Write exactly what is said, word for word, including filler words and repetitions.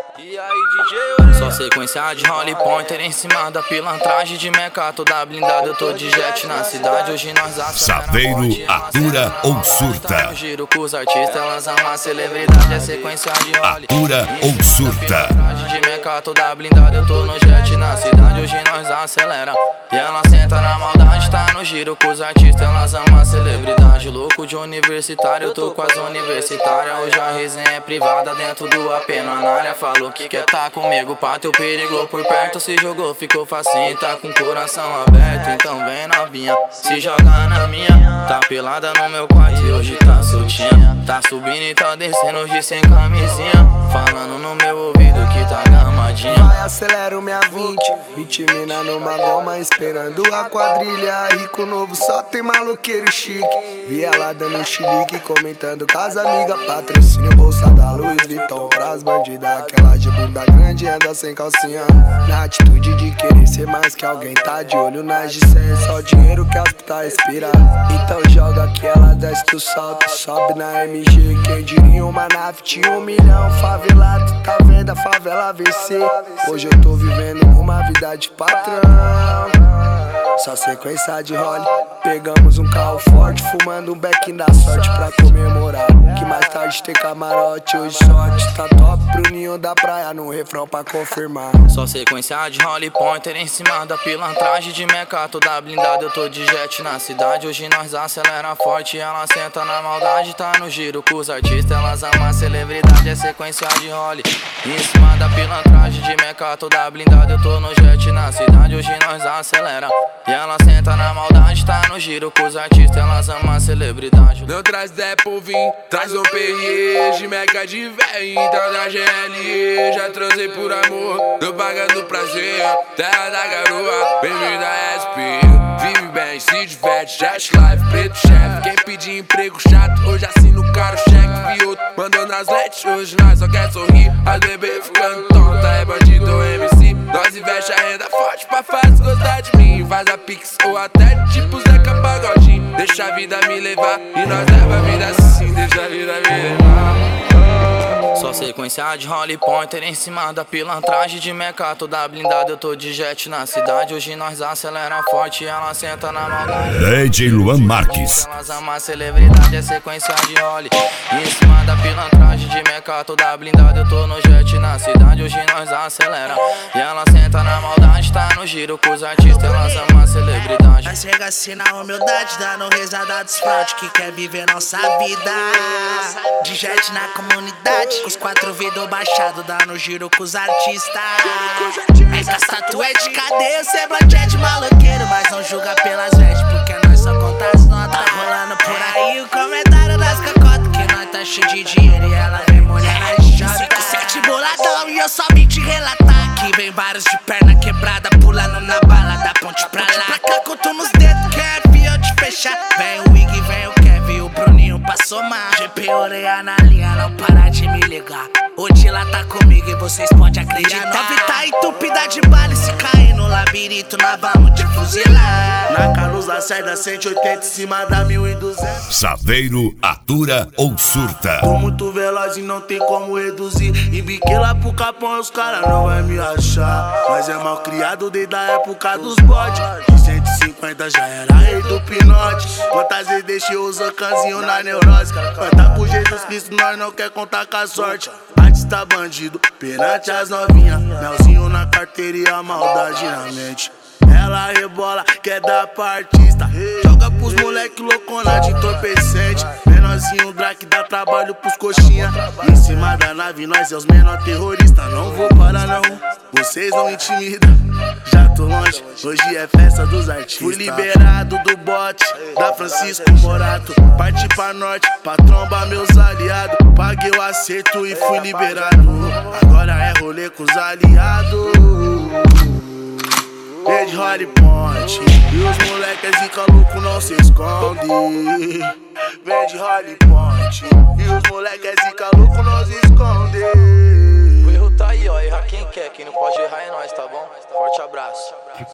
E aí, D J? Só sequência de Holly Pointer em cima da pilantragem de meca toda blindada. Eu tô de jet na cidade, hoje nós acelera. Saveiro, atura ou surta? No giro com os artistas, elas amam a celebridade. É sequência de Holly. Atura ou surta? De meca toda blindada, eu tô no jet na cidade, hoje nós acelera. E ela senta na maldade, tá no giro com os artistas, elas amam a celebridade. Louco de universitário, eu tô com as universitárias. Hoje a resenha é privada dentro do A P na área. Falou que quer tá comigo, pra teu perigo por perto. Se jogou, ficou facinho, tá com o coração aberto. Então vem novinha, se joga na minha. Tá pelada no meu quarto e hoje tá soltinha. Tá subindo e tá descendo hoje sem camisinha. Falando no meu ouvido que tá gamadinha. Vai, acelero minha vinte, vinte mina numa goma esperando a quadrilha. Rico novo, só tem maloqueiro chique. Vi ela dando chilique, comentando com as amigas. Patrocínio bolsa da Louis Vuitton pras bandidas. Aquela de bunda grande anda sem calcinha. Na atitude de querer ser mais que alguém, tá de olho nas de cem. Só dinheiro que as putas inspira. Então joga que ela desce do salto, sobe na M G. Quem diria uma nave tinha um milhão. Favelado, tá vendo a favela vencer. Hoje eu tô vivendo uma vida de patrão. Só sequência de Holly. Pegamos um carro forte, fumando um beck da sorte pra comemorar. Que mais tarde tem camarote, hoje sorte. Tá top pro ninho da praia, no refrão pra confirmar. Só sequência de Holly Pointer em cima da pilantragem de meca toda blindada. Eu tô de jet na cidade, hoje nós acelera forte. Ela senta na maldade, tá no giro com os artistas, elas amam a celebridade. É sequência de Holly em cima da pilantragem de meca toda blindada. Eu tô no jet na cidade, hoje nós acelera. E ela senta na maldade, tá no giro com os artistas, elas amam a celebridade. Não traz Zé por vir, traz o P R E, de meca de véi, então da G L E. Já transei por amor, tô pagando prazer. Terra da garoa, bem-vindo a S P. Vive bem, se diverte, jet life, preto chefe. Quem pedir emprego chato, hoje assina o cara o cheque. Vi outro mandando as lentes, hoje nós só quer sorrir. As bebê ficando tonta, é bandido ou M C. Nós investe a renda forte pra faz gostar de mim. Faz a pix ou até tipo Zeca Pagodinho. Deixa a vida me levar e nós leva a vida assim. Deixa a vida me levar. Só sequência de Holly Pointer em cima da pilantragem de meca toda blindada. Eu tô de jet na cidade, hoje nós acelera forte. Ela senta na maldade, D J Luan Marques. elas amam a celebridade, é sequência de Holly em cima da pilantragem de meca toda blindada. Eu tô no jet na cidade, hoje nós acelera. E ela senta na maldade, tá no giro com os artistas, elas amam a celebridade. Nós chega assim na humildade, dando risada dos fraude que quer viver nossa vida. De jet na comunidade, com os quatro vidros baixados, dando giro com os artistas. Essas tatuas de cadeia, o semblante é de maloqueiro, mas não julga pelas vestes, porque nós só conta as notas. Tá rolando por aí o comentário das cacotas, que nós tá cheio de dinheiro e ela vem mulher na jota. cinco sete boladão e eu só vim te relatar que vem vários de perna quebrada, pulando na bala da ponte pra lá. Pra cá, conto nos dedos, Kev, eu te fechar. Vem o Wig, vem o Kev, o Bruninho pra somar. G P orelha na linha, não para de me ligar. O Dila tá comigo e vocês podem acreditar. Nove tá entupida de bala e se cair no labirinto, nós vamos te fuzilar. Na Carlos Lacerda, cento e oitenta em cima da mil e duzentos. Saveiro, atura ou surta? Tô muito veloz e não tem como reduzir. E biquei lá pro Capão, os caras não vai me achar. Mas é mal criado desde a época dos bodes. De cento e cinquenta já era rei do pinote. Quantas vezes deixei os ancanzinhos na neurose. Canta por Jesus Cristo, nós não quer contar com a sorte. Artista bandido, perante as novinhas. Melzinho na carteira e a maldade na mente. Ela rebola, quer dar pra artista. Joga pros moleque loucona de entorpecente. Menorzinho Drake dá trabalho pros coxinha. Em cima da nave nós é os menor terroristas. Não vou parar não, vocês não intimidam. Já tô longe, hoje é festa dos artistas. Fui liberado do bote da Francisco Morato. Parti pra norte, pra trombar meus aliados. Paguei o acerto e fui liberado. Agora é rolê com os aliados. Rede Holly Ponte, e os moleques zica louco não se esconde. Vem de Holly Ponte, e os moleques zica louco não se esconde. O erro tá aí, ó, erra quem quer, quem não pode errar é nós, tá bom? Forte abraço.